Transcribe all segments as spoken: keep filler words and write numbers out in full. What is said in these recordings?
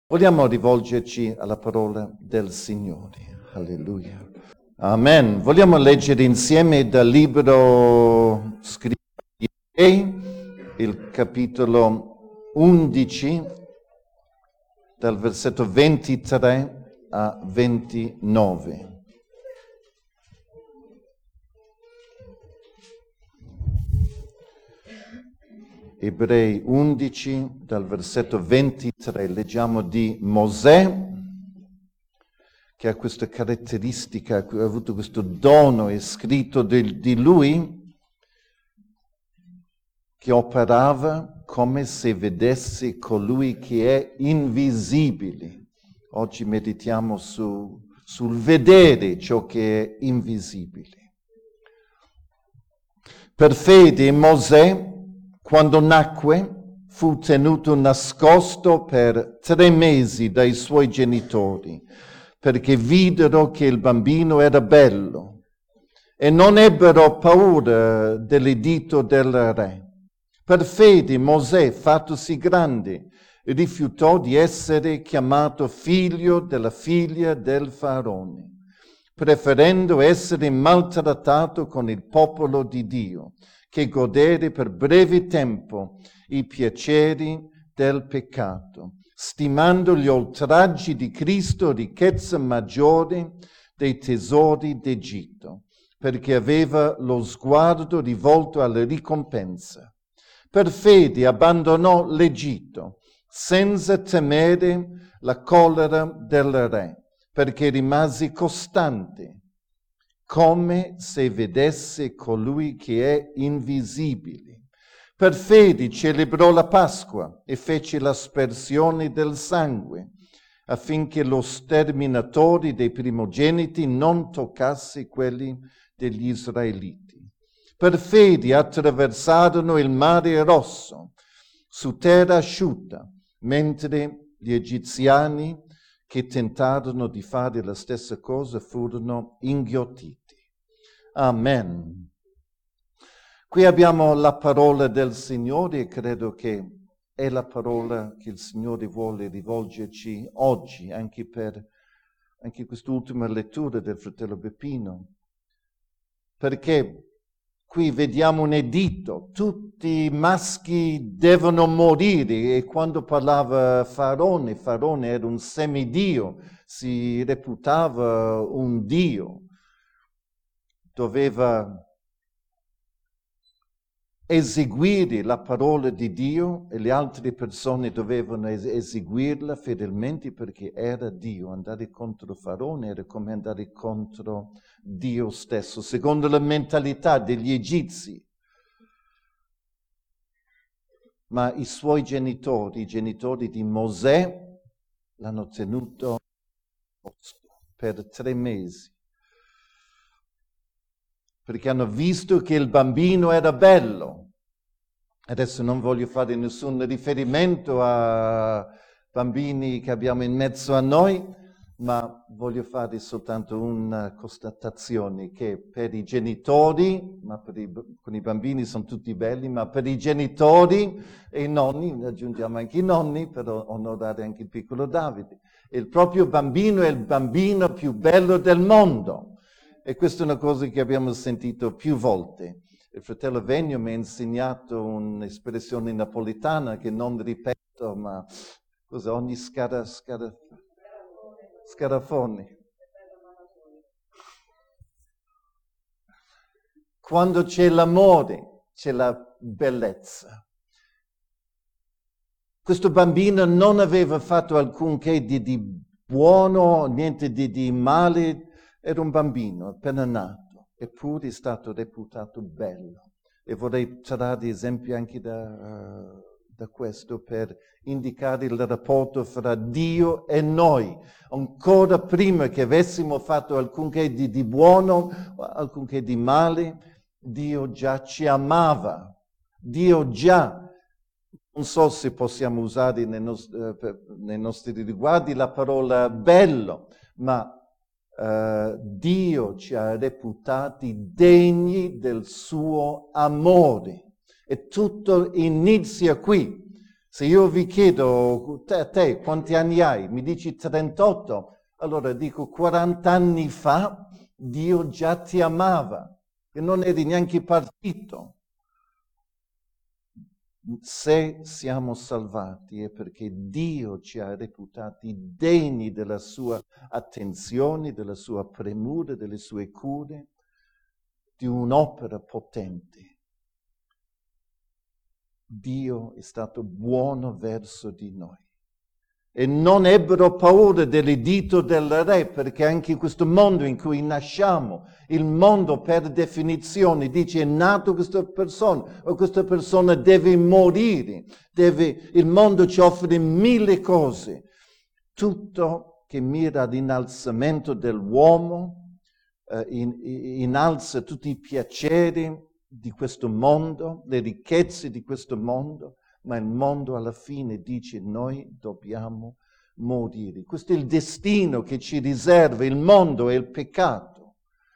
Vogliamo rivolgerci alla parola del Signore. Alleluia. Amen. Vogliamo leggere insieme dal libro scritto di Ebrei, il capitolo undici, dal versetto ventitré a ventinove. Ebrei undici, dal versetto ventitré, leggiamo di Mosè, che ha questa caratteristica, ha avuto questo dono, è scritto di, di lui, che operava come se vedesse colui che è invisibile. Oggi meditiamo su, sul vedere ciò che è invisibile. Per fede Mosè, quando nacque, fu tenuto nascosto per tre mesi dai suoi genitori, perché videro che il bambino era bello e non ebbero paura dell'editto del re. Per fede Mosè, fattosi grande, rifiutò di essere chiamato figlio della figlia del faraone, preferendo essere maltrattato con il popolo di Dio, che godere per breve tempo i piaceri del peccato, stimando gli oltraggi di Cristo ricchezza maggiore dei tesori d'Egitto, perché aveva lo sguardo rivolto alla ricompensa. Per fede abbandonò l'Egitto, senza temere la collera del re, perché rimase costante, come se vedesse colui che è invisibile. Per fede celebrò la Pasqua e fece l'aspersione del sangue, affinché lo sterminatore dei primogeniti non toccasse quelli degli israeliti. Per fede attraversarono il mare Rosso su terra asciutta, mentre gli egiziani che tentarono di fare la stessa cosa furono inghiottiti. Amen. Qui abbiamo la parola del Signore e credo che è la parola che il Signore vuole rivolgerci oggi, anche per anche quest'ultima lettura del fratello Beppino, perché qui vediamo un editto, tutti i maschi devono morire, e quando parlava Faraone, Faraone era un semidio, si reputava un dio, doveva eseguire la parola di Dio e le altre persone dovevano es- eseguirla fedelmente, perché era Dio. Andare contro Faraone era come andare contro Dio stesso, secondo la mentalità degli egizi. Ma i suoi genitori, i genitori di Mosè, l'hanno tenuto per tre mesi, perché hanno visto che il bambino era bello. Adesso non voglio fare nessun riferimento a bambini che abbiamo in mezzo a noi, ma voglio fare soltanto una constatazione, che per i genitori, ma per i, con i bambini sono tutti belli, ma per i genitori e i nonni, aggiungiamo anche i nonni per onorare anche il piccolo Davide, il proprio bambino è il bambino più bello del mondo. E questa è una cosa che abbiamo sentito più volte. Il fratello Vegno mi ha insegnato un'espressione napoletana che non ripeto, ma cosa, ogni scara, scara, scarafone. Quando c'è l'amore, c'è la bellezza. Questo bambino non aveva fatto alcunché di, di buono, niente di, di male, era un bambino appena nato. Eppure è stato reputato bello. E vorrei trarre esempi anche da, uh, da questo per indicare il rapporto fra Dio e noi. Ancora prima che avessimo fatto alcunché di, di buono, alcunché di male, Dio già ci amava. Dio già, non so se possiamo usare nei, nost- uh, per, nei nostri riguardi la parola bello, ma Uh, Dio ci ha reputati degni del suo amore, e tutto inizia qui. Se io vi chiedo, te, te quanti anni hai? Mi dici trentotto? Allora dico quaranta anni fa Dio già ti amava e non eri neanche partito. Se siamo salvati è perché Dio ci ha reputati degni della sua attenzione, della sua premura, delle sue cure, di un'opera potente. Dio è stato buono verso di noi. E non ebbero paura dell'editto del re, perché anche in questo mondo in cui nasciamo, il mondo per definizione dice è nato questa persona, o questa persona deve morire, deve, il mondo ci offre mille cose, tutto che mira all'innalzamento dell'uomo, eh, in, innalza tutti i piaceri di questo mondo, le ricchezze di questo mondo, ma il mondo alla fine dice noi dobbiamo morire. Questo è il destino che ci riserva, il mondo è il peccato.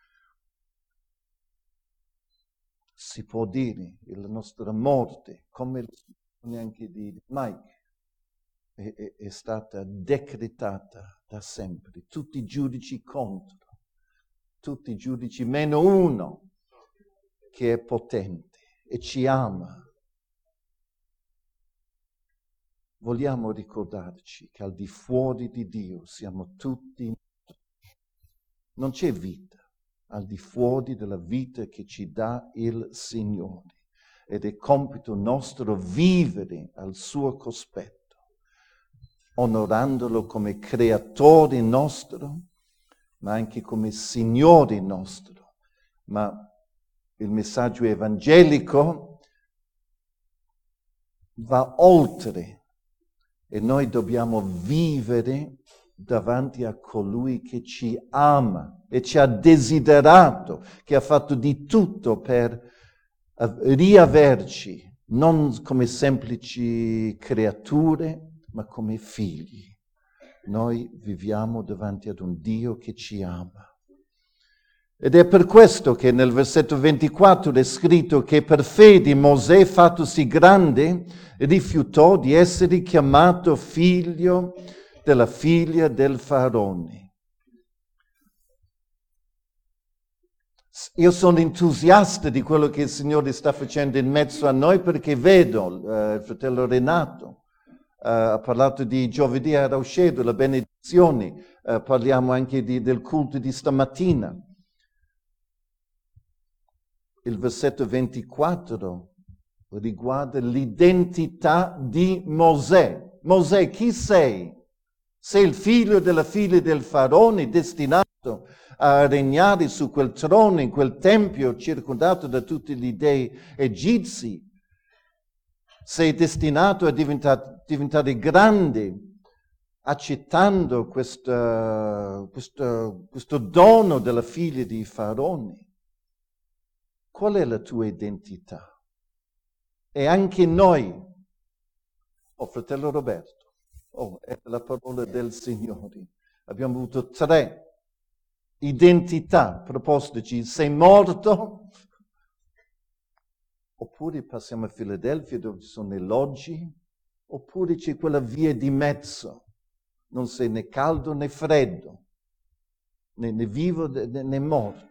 Si può dire la nostra morte, come neanche di Mike, è, è, è stata decretata da sempre. Tutti i giudici contro, tutti i giudici meno uno che è potente e ci ama. Vogliamo ricordarci che al di fuori di Dio siamo tutti, non c'è vita al di fuori della vita che ci dà il Signore ed è compito nostro vivere al suo cospetto, onorandolo come creatore nostro, ma anche come Signore nostro. Ma il messaggio evangelico va oltre. E noi dobbiamo vivere davanti a colui che ci ama e ci ha desiderato, che ha fatto di tutto per riaverci, non come semplici creature, ma come figli. Noi viviamo davanti ad un Dio che ci ama. Ed è per questo che nel versetto ventiquattro è scritto che per fede Mosè, fattosi grande, rifiutò di essere chiamato figlio della figlia del faraone. Io sono entusiasta di quello che il Signore sta facendo in mezzo a noi perché vedo, uh, il fratello Renato uh, ha parlato di giovedì a Rauscedo, la benedizione, uh, parliamo anche di, del culto di stamattina. Il versetto ventiquattro riguarda l'identità di Mosè. Mosè, chi sei? Sei il figlio della figlia del faraone, destinato a regnare su quel trono, in quel tempio, circondato da tutti gli dei egizi. Sei destinato a diventare, diventare grande, accettando questa, questo, questo dono della figlia di faraone. Qual è la tua identità? E anche noi, oh fratello Roberto, oh, è la parola del Signore. Abbiamo avuto tre identità propostici. Sei morto? Oppure passiamo a Filadelfia dove ci sono elogi? Oppure c'è quella via di mezzo. Non sei né caldo né freddo, né, né vivo né, né morto.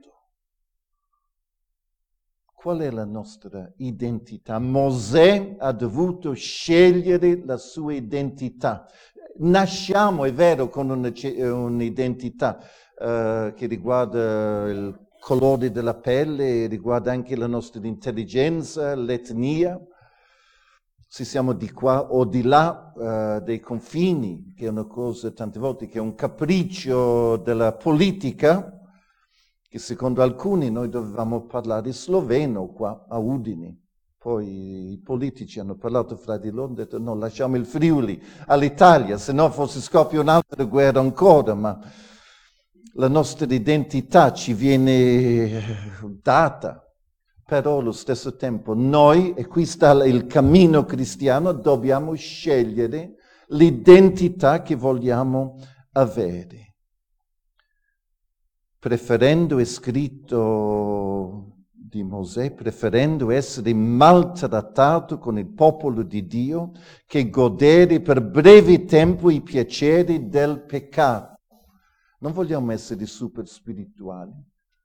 Qual è la nostra identità? Mosè ha dovuto scegliere la sua identità. Nasciamo, è vero, con una, un'identità uh, che riguarda il colore della pelle, riguarda anche la nostra intelligenza, l'etnia. Se siamo di qua o di là uh, dei confini, che è una cosa tante volte che è un capriccio della politica, che secondo alcuni noi dovevamo parlare sloveno qua a Udine. Poi i politici hanno parlato fra di loro e hanno detto no, lasciamo il Friuli all'Italia, se no forse scoppia un'altra guerra ancora, ma la nostra identità ci viene data. Però allo stesso tempo noi, e qui sta il cammino cristiano, dobbiamo scegliere l'identità che vogliamo avere. Preferendo è scritto di Mosè, preferendo essere maltrattato con il popolo di Dio che godere per breve tempo i piaceri del peccato. Non vogliamo essere super spirituali.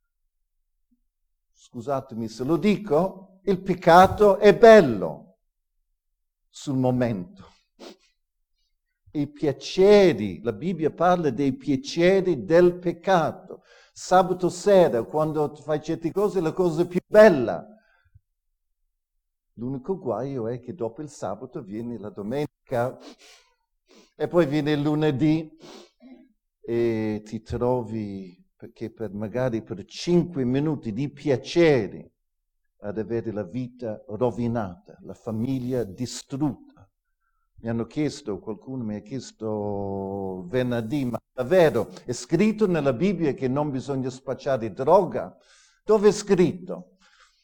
Scusatemi se lo dico, il peccato è bello sul momento. I piaceri, la Bibbia parla dei piaceri del peccato. Sabato sera, quando fai certe cose, è la cosa più bella. L'unico guaio è che dopo il sabato viene la domenica e poi viene il lunedì e ti trovi, perché per magari per cinque minuti di piacere, ad avere la vita rovinata, la famiglia distrutta. Mi hanno chiesto, qualcuno mi ha chiesto venerdì, ma davvero è scritto nella Bibbia che non bisogna spacciare droga? Dove è scritto?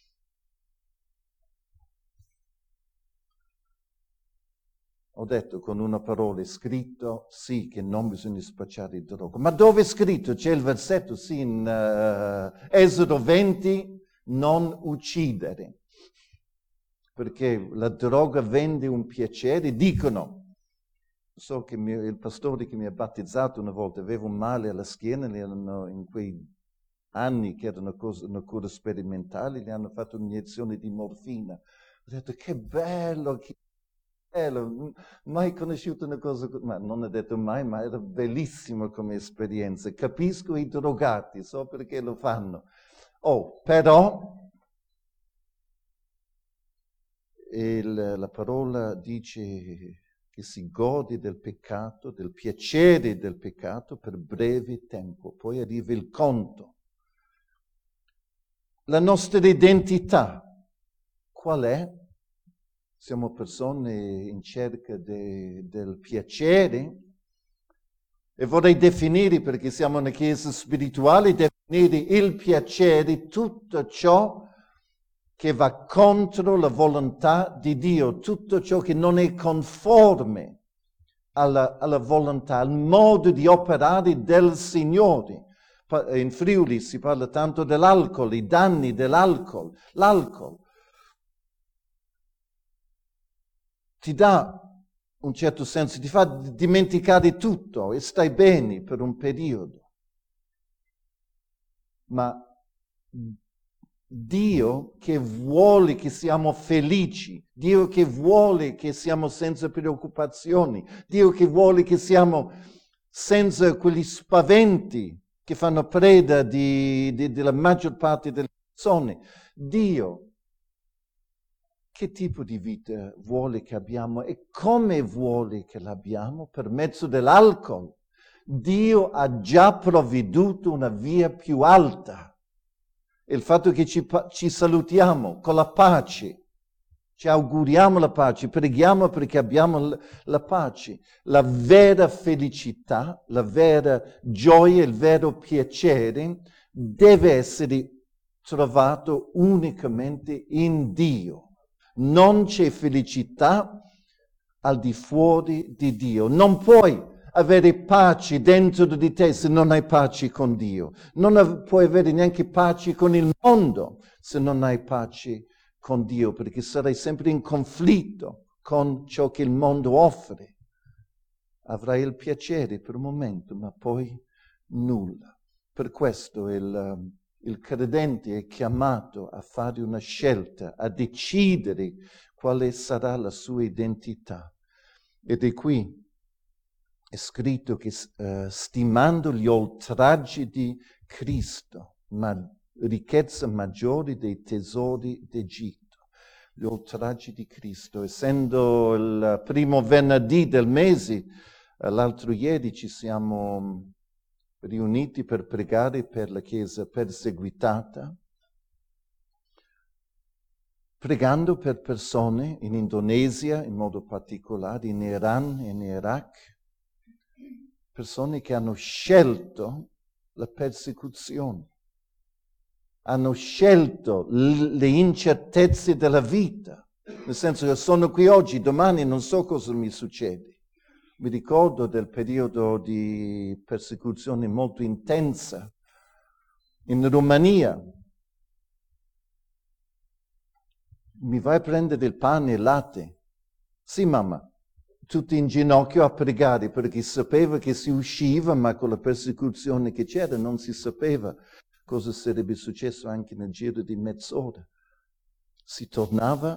Ho detto con una parola, è scritto sì che non bisogna spacciare droga. Ma dove è scritto? C'è il versetto, sì, in uh, Esodo venti, non uccidere. Perché la droga vende un piacere, dicono, so che mio, il pastore che mi ha battezzato una volta aveva un male alla schiena, erano, in quei anni che erano cose, una cura sperimentale, gli hanno fatto un'iniezione di morfina. Ho detto che bello, che bello, mai conosciuto una cosa così, ma non ho detto mai, ma era bellissimo come esperienza. Capisco i drogati, so perché lo fanno. Oh, però il, la parola dice che si gode del peccato, del piacere del peccato per breve tempo, poi arriva il conto. La nostra identità, qual è? Siamo persone in cerca de, del piacere e vorrei definire, perché siamo una chiesa spirituale, definire il piacere tutto ciò che va contro la volontà di Dio, tutto ciò che non è conforme alla, alla volontà, al modo di operare del Signore. In Friuli si parla tanto dell'alcol, i danni dell'alcol. L'alcol ti dà un certo senso, ti fa dimenticare tutto e stai bene per un periodo. Ma Dio che vuole che siamo felici, Dio che vuole che siamo senza preoccupazioni, Dio che vuole che siamo senza quegli spaventi che fanno preda di, di, della maggior parte delle persone. Dio, che tipo di vita vuole che abbiamo e come vuole che l'abbiamo? Per mezzo dell'alcol. Dio ha già provveduto una via più alta. Il fatto che ci, ci salutiamo con la pace, ci auguriamo la pace, preghiamo perché abbiamo la, la pace. La vera felicità, la vera gioia, il vero piacere deve essere trovato unicamente in Dio. Non c'è felicità al di fuori di Dio. Non puoi avere pace dentro di te se non hai pace con Dio. Non av- puoi avere neanche pace con il mondo se non hai pace con Dio, perché sarai sempre in conflitto con ciò che il mondo offre. Avrai il piacere per un momento, ma poi nulla. Per questo il, il credente è chiamato a fare una scelta, a decidere quale sarà la sua identità. Ed è qui è scritto che uh, stimando gli oltraggi di Cristo, ma ricchezza maggiori dei tesori d'Egitto, gli oltraggi di Cristo. Essendo il primo venerdì del mese, uh, l'altro ieri ci siamo riuniti per pregare per la Chiesa perseguitata, pregando per persone in Indonesia, in modo particolare, in Iran e in Iraq, persone che hanno scelto la persecuzione, hanno scelto l- le incertezze della vita, nel senso che sono qui oggi, domani non so cosa mi succede. Mi ricordo del periodo di persecuzione molto intensa in Romania. mi vai a prendere il pane e il latte? Sì, mamma. Tutti in ginocchio a pregare, perché sapeva che si usciva, ma con la persecuzione che c'era non si sapeva cosa sarebbe successo anche nel giro di mezz'ora. Si tornava,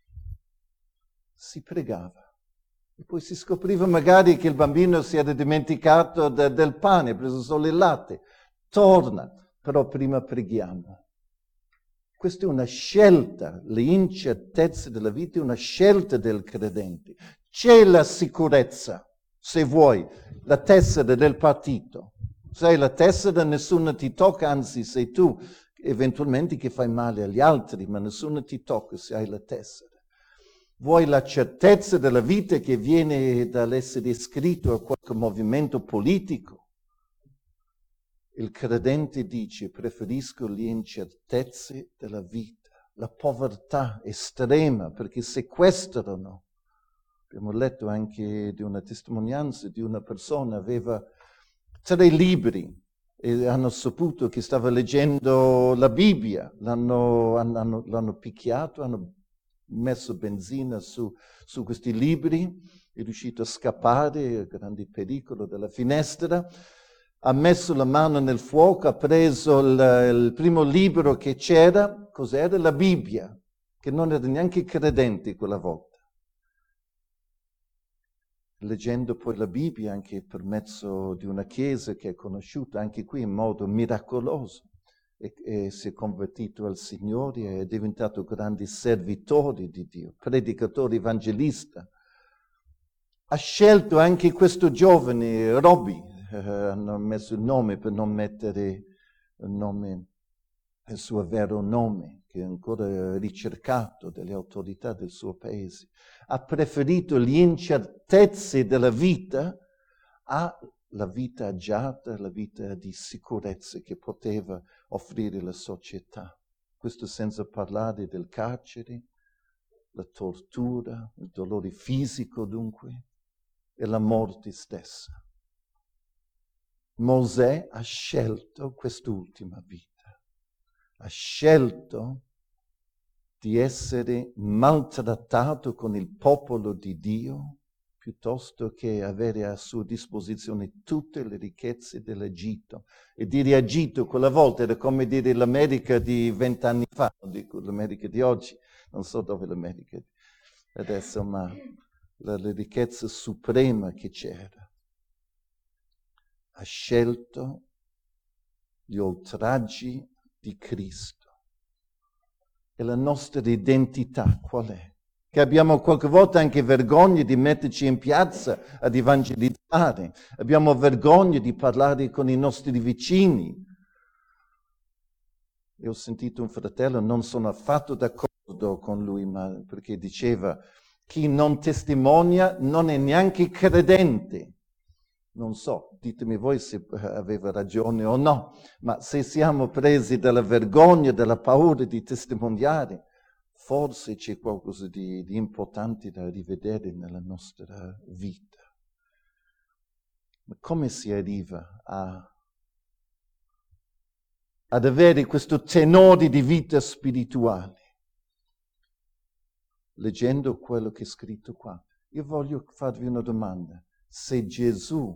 si pregava. E poi si scopriva magari che il bambino si era dimenticato de, del pane, ha preso solo il latte. Torna, però prima preghiamo. Questa è una scelta, le incertezze della vita è una scelta del credente. C'è la sicurezza, se vuoi, la tessera del partito. Se hai la tessera nessuno ti tocca, anzi sei tu eventualmente che fai male agli altri, ma nessuno ti tocca se hai la tessera. Vuoi la certezza della vita che viene dall'essere iscritto a qualche movimento politico? Il credente dice, preferisco le incertezze della vita, la povertà estrema, perché sequestrano. Abbiamo letto anche di una testimonianza di una persona, aveva tre libri e hanno saputo che stava leggendo la Bibbia, l'hanno, hanno, l'hanno picchiato, hanno messo benzina su, su questi libri, è riuscito a scappare a grande pericolo dalla finestra, ha messo la mano nel fuoco, ha preso il, il primo libro che c'era, cos'era? La Bibbia, che non era neanche credente quella volta. Leggendo poi la Bibbia anche per mezzo di una chiesa che è conosciuta anche qui in modo miracoloso, e, e si è convertito al Signore e è diventato grande servitore di Dio, predicatore evangelista. Ha scelto anche questo giovane, Robbie, eh, hanno messo il nome per non mettere il nome, il suo vero nome, che è ancora ricercato dalle autorità del suo paese. Ha preferito le incertezze della vita alla vita agiata, la vita di sicurezza che poteva offrire la società. Questo senza parlare del carcere, la tortura, il dolore fisico dunque e la morte stessa. Mosè ha scelto quest'ultima vita. Ha scelto di essere maltrattato con il popolo di Dio piuttosto che avere a sua disposizione tutte le ricchezze dell'Egitto. E dire Egitto quella volta era come dire l'America di vent'anni fa, non dico l'America di oggi, non so dove l'America adesso, ma la, la ricchezza suprema che c'era. Ha scelto gli oltraggi di Cristo. E la nostra identità qual è? Che abbiamo qualche volta anche vergogna di metterci in piazza ad evangelizzare, abbiamo vergogna di parlare con i nostri vicini. E ho sentito un fratello, non sono affatto d'accordo con lui, ma perché diceva chi non testimonia non è neanche credente. Non so, ditemi voi se aveva ragione o no, ma se siamo presi dalla vergogna, dalla paura di testimoniare, forse c'è qualcosa di, di importante da rivedere nella nostra vita. Ma come si arriva a, ad avere questo tenore di vita spirituale? Leggendo quello che è scritto qua. Io voglio farvi una domanda. Se Gesù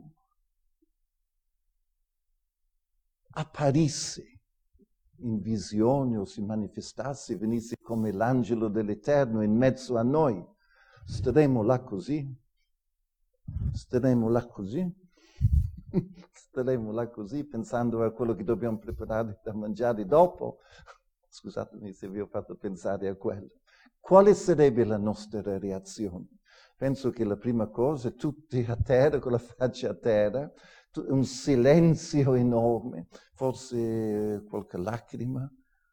apparisse in visione o si manifestasse, venisse come l'angelo dell'Eterno in mezzo a noi, staremo là così? Staremo là così? Staremo là così pensando a quello che dobbiamo preparare da mangiare dopo? Scusatemi se vi ho fatto pensare a quello. Quale sarebbe la nostra reazione? Penso che la prima cosa, tutti a terra, con la faccia a terra, un silenzio enorme, forse qualche lacrima,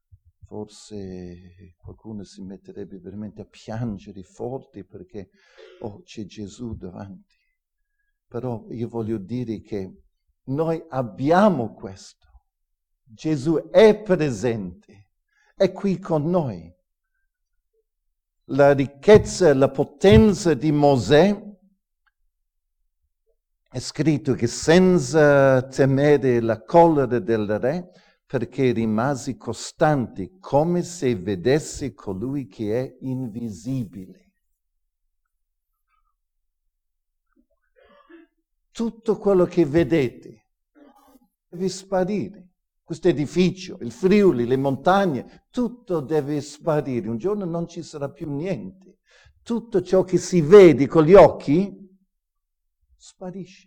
forse qualcuno si metterebbe veramente a piangere forte perché, oh, c'è Gesù davanti. Però io voglio dire che noi abbiamo questo. Gesù è presente, è qui con noi. La ricchezza e la potenza di Mosè è scritto che senza temere la collera del re perché rimasi costante, come se vedessi colui che è invisibile. Tutto quello che vedete deve sparire. Questo edificio, il Friuli, le montagne, tutto deve sparire. Un giorno non ci sarà più niente. Tutto ciò che si vede con gli occhi sparisce.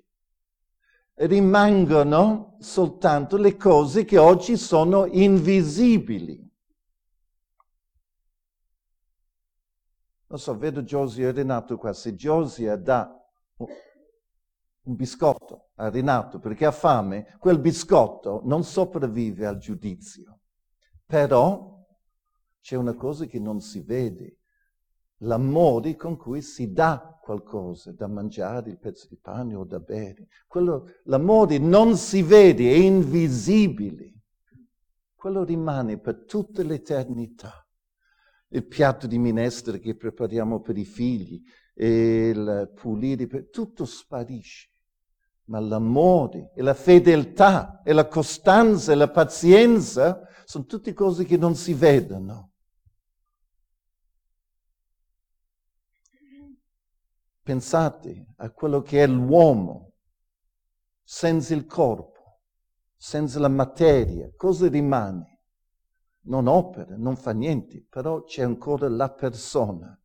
Rimangono soltanto le cose che oggi sono invisibili. Non so, vedo Giosia e Renato qua. Se Giosia dà un biscotto a Renato perché ha fame, quel biscotto non sopravvive al giudizio. Però c'è una cosa che non si vede. L'amore con cui si dà qualcosa da mangiare, il pezzo di pane o da bere. Quello, l'amore non si vede, è invisibile. Quello rimane per tutta l'eternità. Il piatto di minestra che prepariamo per i figli, e il pulire, tutto sparisce. Ma l'amore e la fedeltà e la costanza e la pazienza sono tutte cose che non si vedono. Pensate a quello che è l'uomo senza il corpo, senza la materia. Cosa rimane? Non opera, non fa niente, però c'è ancora la persona.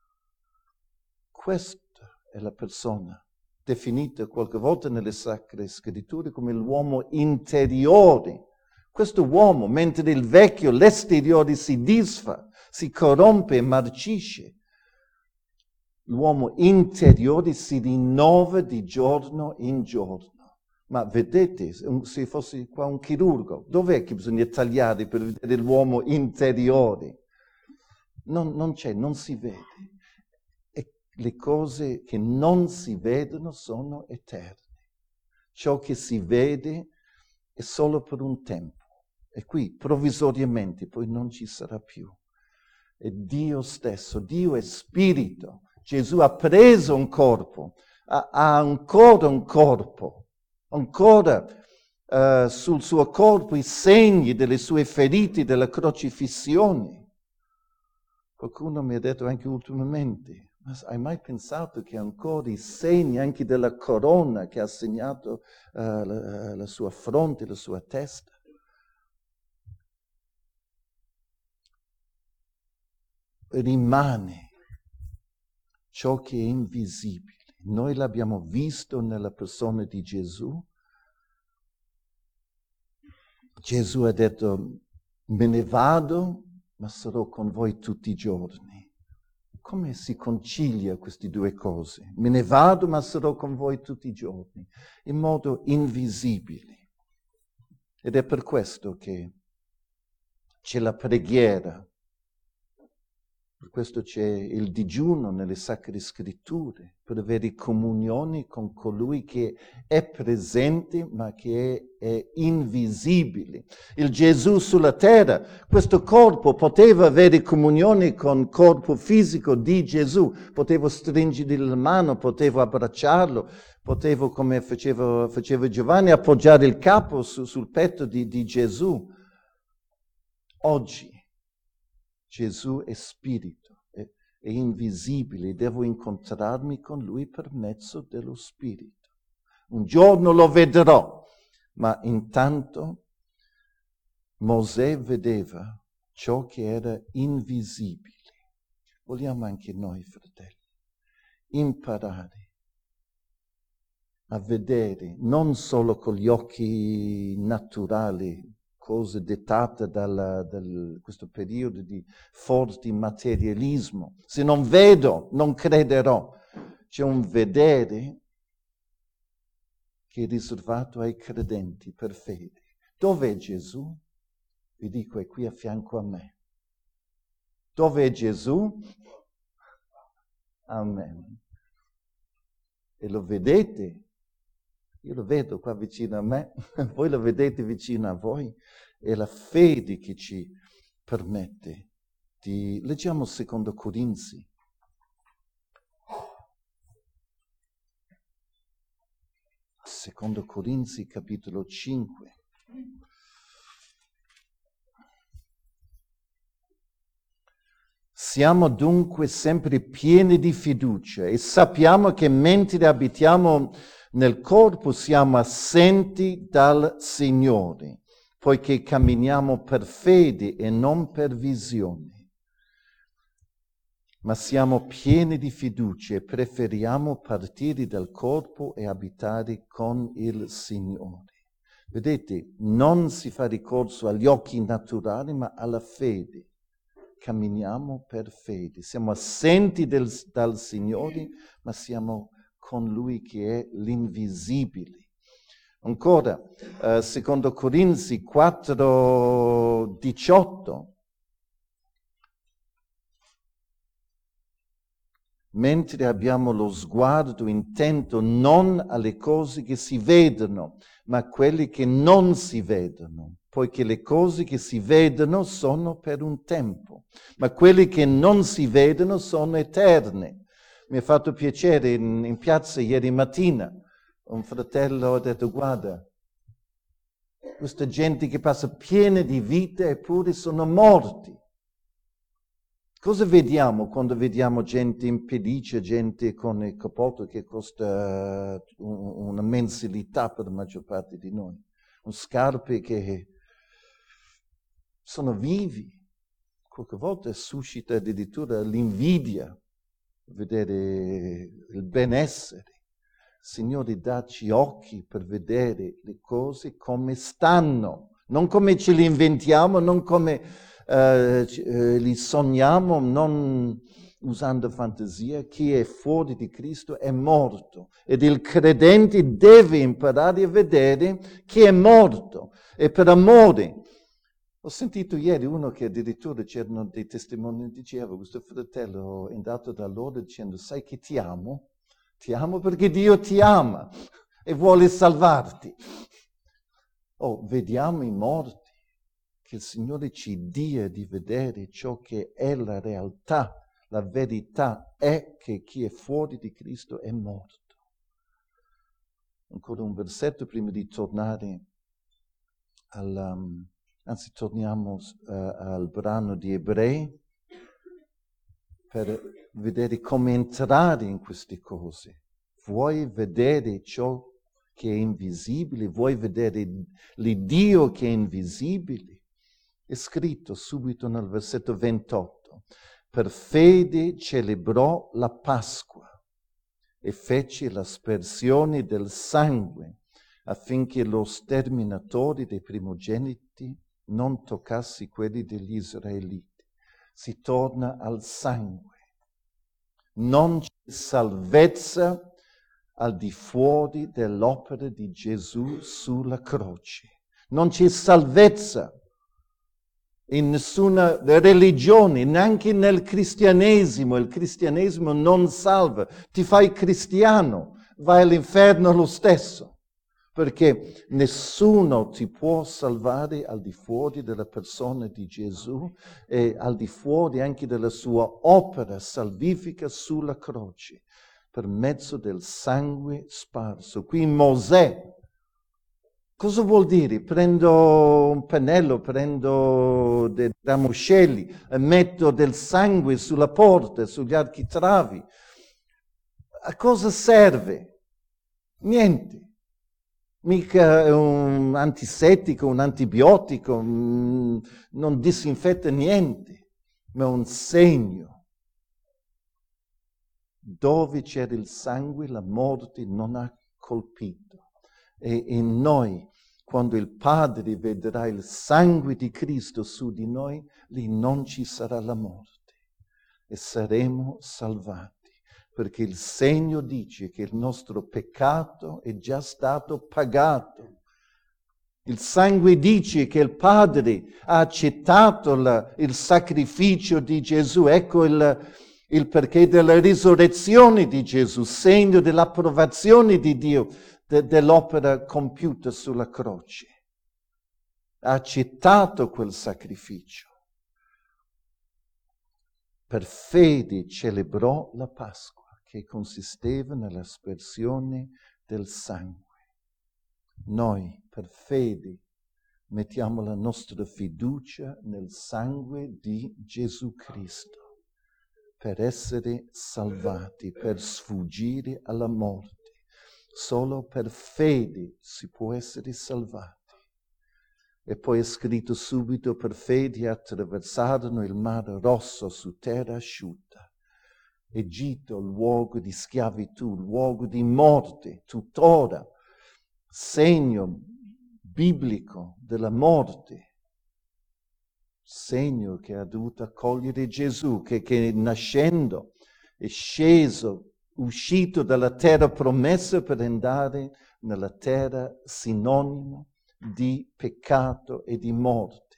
Questa è la persona, definita qualche volta nelle Sacre Scritture come l'uomo interiore. Questo uomo, mentre il vecchio, l'esteriore si disfa, si corrompe e marcisce, l'uomo interiore si rinnova di giorno in giorno. Ma vedete, se fossi qua un chirurgo, dov'è che bisogna tagliare per vedere l'uomo interiore? Non, non c'è, non si vede. E le cose che non si vedono sono eterne. Ciò che si vede è solo per un tempo. E qui, provvisoriamente, poi non ci sarà più. È Dio stesso, Dio è spirito. Gesù ha preso un corpo, ha, ha ancora un corpo, ancora uh, sul suo corpo i segni delle sue ferite, della crocifissione. Qualcuno mi ha detto anche ultimamente, ma hai mai pensato che ancora i segni anche della corona che ha segnato uh, la, la sua fronte, la sua testa? Rimane ciò che è invisibile. Noi l'abbiamo visto nella persona di Gesù. Gesù ha detto, me ne vado, ma sarò con voi tutti i giorni. Come si concilia queste due cose? Me ne vado, ma sarò con voi tutti i giorni, in modo invisibile. Ed è per questo che c'è la preghiera. Per questo c'è il digiuno nelle Sacre Scritture, per avere comunione con colui che è presente ma che è, è invisibile. Il Gesù sulla terra, questo corpo poteva avere comunione con il corpo fisico di Gesù, potevo stringergli la mano, potevo abbracciarlo, potevo, come faceva, faceva Giovanni, appoggiare il capo su, sul petto di, di Gesù. Oggi Gesù è spirito, è, è invisibile, devo incontrarmi con lui per mezzo dello spirito. Un giorno lo vedrò, ma intanto Mosè vedeva ciò che era invisibile. Vogliamo anche noi, fratelli, imparare a vedere non solo con gli occhi naturali, cose dettate da questo periodo di forte materialismo. Se non vedo, non crederò. C'è un vedere che è riservato ai credenti per fede. Dov'è Gesù? Vi dico, è qui a fianco a me. Dov'è Gesù? Amen. E lo vedete? Io lo vedo qua vicino a me, voi lo vedete vicino a voi. È la fede che ci permette di... Leggiamo secondo Corinzi. Secondo Corinzi, capitolo cinque. Siamo dunque sempre pieni di fiducia e sappiamo che mentre abitiamo nel corpo siamo assenti dal Signore, poiché camminiamo per fede e non per visione. Ma siamo pieni di fiducia e preferiamo partire dal corpo e abitare con il Signore. Vedete, non si fa ricorso agli occhi naturali, ma alla fede. Camminiamo per fede. Siamo assenti del, dal Signore, ma siamo con Lui che è l'invisibile. Ancora, eh, secondo Corinzi quattro, diciotto, mentre abbiamo lo sguardo intento non alle cose che si vedono, ma a quelle che non si vedono, poiché le cose che si vedono sono per un tempo, ma quelle che non si vedono sono eterne. Mi ha fatto piacere in, in piazza ieri mattina, un fratello ha detto: guarda, questa gente che passa piena di vita eppure sono morti. Cosa vediamo quando vediamo gente in pelliccia, gente con il cappotto che costa una mensilità per la maggior parte di noi? Un scarpe che sono vivi. Qualche volta suscita addirittura l'invidia, vedere il benessere. Signore, dacci occhi per vedere le cose come stanno, non come ce li inventiamo, non come Uh, uh, li sogniamo, non usando fantasia. Chi è fuori di Cristo è morto ed il credente deve imparare a vedere chi è morto e per amore. Ho sentito ieri uno che addirittura c'erano dei testimoni, diceva: questo fratello è andato da loro dicendo: sai che ti amo? Ti amo perché Dio ti ama e vuole salvarti. Oh, vediamo i morti. Che il Signore ci dia di vedere ciò che è la realtà. La verità è che chi è fuori di Cristo è morto. Ancora un versetto prima di tornare al, um, anzi torniamo uh, al brano di Ebrei per vedere come entrare in queste cose. Vuoi vedere ciò che è invisibile? Vuoi vedere l'Iddio che è invisibile? È scritto subito nel versetto ventotto: per fede celebrò la Pasqua e fece l'aspersione del sangue affinché lo sterminatore dei primogeniti non toccasse quelli degli Israeliti. Si torna al sangue. Non c'è salvezza al di fuori dell'opera di Gesù sulla croce. Non c'è salvezza in nessuna religione, neanche nel cristianesimo. Il cristianesimo non salva. Ti fai cristiano, vai all'inferno lo stesso, perché nessuno ti può salvare al di fuori della persona di Gesù e al di fuori anche della sua opera salvifica sulla croce, per mezzo del sangue sparso. Qui Mosè, cosa vuol dire? Prendo un pennello, prendo dei ramoscelli e metto del sangue sulla porta, sugli architravi. A cosa serve? Niente. Mica è un antisettico, un antibiotico, mm, non disinfetta niente, ma è un segno. Dove c'era il sangue, la morte non ha colpito. E in noi, quando il Padre vedrà il sangue di Cristo su di noi, lì non ci sarà la morte e saremo salvati, perché il segno dice che il nostro peccato è già stato pagato. Il sangue dice che il Padre ha accettato la, il sacrificio di Gesù. Ecco il, il perché della risurrezione di Gesù, segno dell'approvazione di Dio de, dell'opera compiuta sulla croce. Ha accettato quel sacrificio. Per fede celebrò la Pasqua, che consisteva nell'aspersione del sangue. Noi, per fede, mettiamo la nostra fiducia nel sangue di Gesù Cristo. per essere salvati, per sfuggire alla morte. Solo per fede si può essere salvati. E poi è scritto subito: per fede attraversarono il mare rosso su terra asciutta. Egitto, luogo di schiavitù, luogo di morte, tuttora segno biblico della morte, segno che ha dovuto accogliere Gesù, che, che nascendo è sceso, uscito dalla terra promessa per andare nella terra sinonimo di peccato e di morte.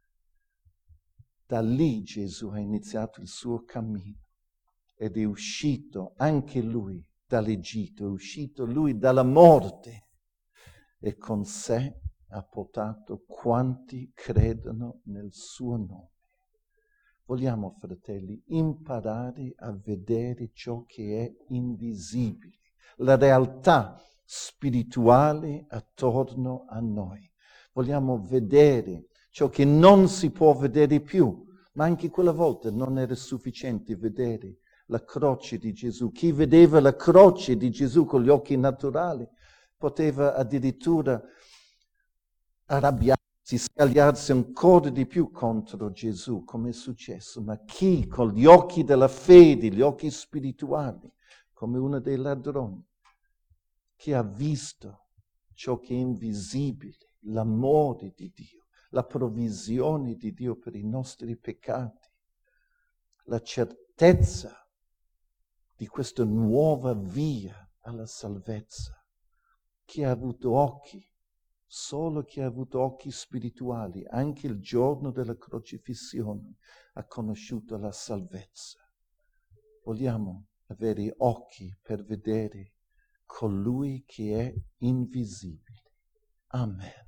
Da lì Gesù ha iniziato il suo cammino ed è uscito anche lui dall'Egitto, è uscito lui dalla morte e con sé ha portato quanti credono nel suo nome. Vogliamo, fratelli, imparare a vedere ciò che è invisibile, la realtà spirituale attorno a noi. Vogliamo vedere ciò che non si può vedere più, ma anche quella volta non era sufficiente vedere la croce di Gesù. Chi vedeva la croce di Gesù con gli occhi naturali poteva addirittura arrabbiarsi, scagliarsi ancora di più contro Gesù, come è successo. Ma chi con gli occhi della fede, gli occhi spirituali, come uno dei ladroni, chi ha visto ciò che è invisibile, l'amore di Dio, la provvisione di Dio per i nostri peccati, la certezza di questa nuova via alla salvezza. Chi ha avuto occhi, solo chi ha avuto occhi spirituali, anche il giorno della crocifissione, ha conosciuto la salvezza. Vogliamo avere occhi per vedere colui che è invisibile. Amen.